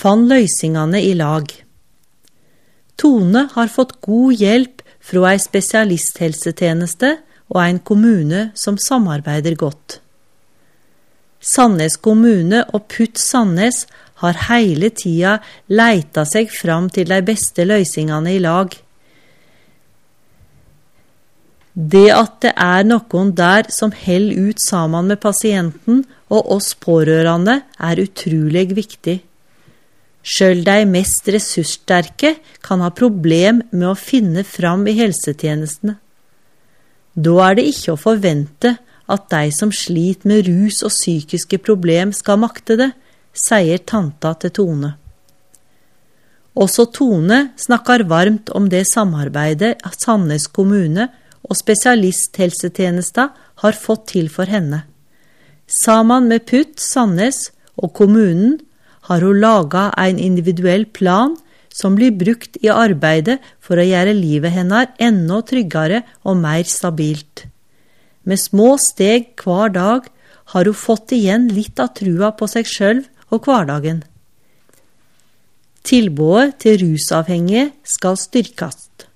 fann løysingane i lag. Tone har fått god hjelp fra ei spesialisthelsetjeneste og en kommune som samarbeider godt. Sandnes kommune og Putt Sandnes har hele tida leita seg fram til de beste løysingane i lag. Det at det er noen der som held ut sammen med pasienten og oss pårørende er utrolig viktig. Selv de mest ressurssterke kan ha problem med å finne fram i helsetjenestene. Da er det ikke å forvente at de som sliter med rus og psykiske problem skal makte det, sier tanta til Tone. Også Tone snakker varmt om det samarbeidet at Sandnes kommune og spesialisthelsetjenesta har fått til for henne. Sammen med Putt Sandnes og kommunen har hun laget en individuell plan som blir brukt i arbeidet for å gjøre livet hennes enda tryggere og mer stabilt. Med små steg hver dag har hun fått igjen litt av trua på seg selv og hverdagen. Tilbudet til rusavhengige skal styrkast.